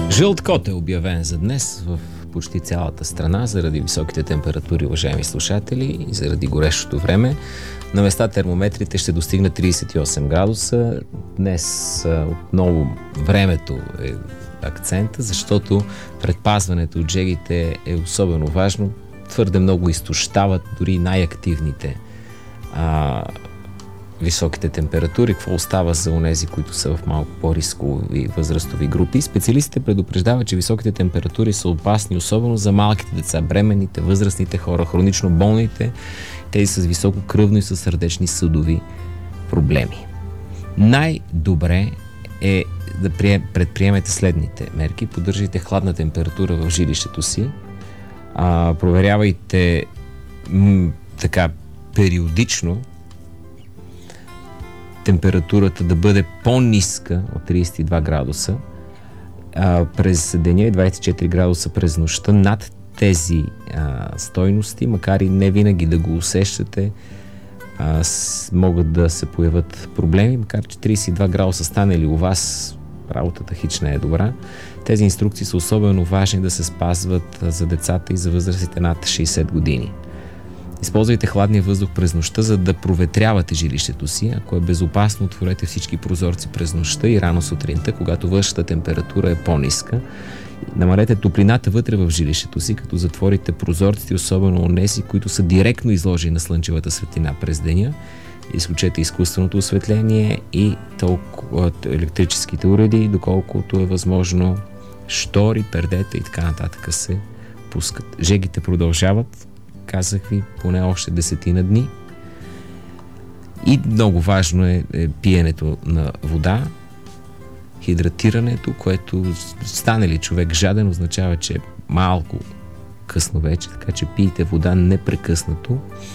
Жълт код е обявен за днес в почти цялата страна заради високите температури, уважаеми слушатели, и заради горещото време. На места термометрите ще достигнат 38 градуса. Днес отново времето е акцента, защото предпазването от жегите е особено важно. Твърде много изтощават дори най-активните високите температури. Какво остава за онези, които са в малко по-рискови възрастови групи? Специалистите предупреждават, че високите температури са опасни, особено за малките деца, бременните, възрастните хора, хронично болните, тези с високо кръвно и с сърдечни съдови проблеми. Най-добре е да предприемете следните мерки. Поддържайте хладна температура в жилището си. Проверявайте периодично температурата да бъде по-ниска от 32 градуса през деня и 24 градуса през нощта. Над тези стойности, макар и не винаги да го усещате, могат да се появят проблеми, макар че 32 градуса стане ли у вас, работата хич не е добра. Тези инструкции са особено важни да се спазват за децата и за възрастите над 60 години. Използвайте хладния въздух през нощта, за да проветрявате жилището си. Ако е безопасно, отворете всички прозорци през нощта и рано сутринта, когато външната температура е по-ниска. Намалете топлината вътре в жилището си, като затворите прозорците, особено онези, които са директно изложени на слънчевата светлина през деня. Изключете изкуственото осветление и електрическите уреди, доколкото е възможно. Штори, пердета и така нататък се пускат. Жегите продължават, казах ви, поне още 10 дни. И много важно е пиенето на вода, хидратирането, което стане ли човек жаден, означава, че е малко късно вече, така че пийте вода непрекъснато.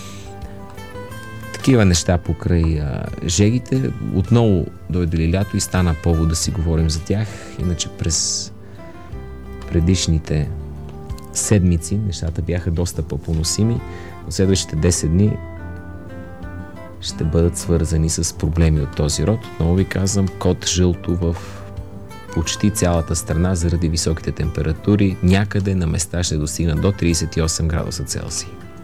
Такива неща покрай жегите. Отново дойде ли лято и стана повод да си говорим за тях. Иначе през предишните седмици нещата бяха доста по-поносими, но следващите 10 дни ще бъдат свързани с проблеми от този род. Отново ви казвам, код жълто в почти цялата страна заради високите температури. Някъде на места ще достигнат до 38 градуса Целсий.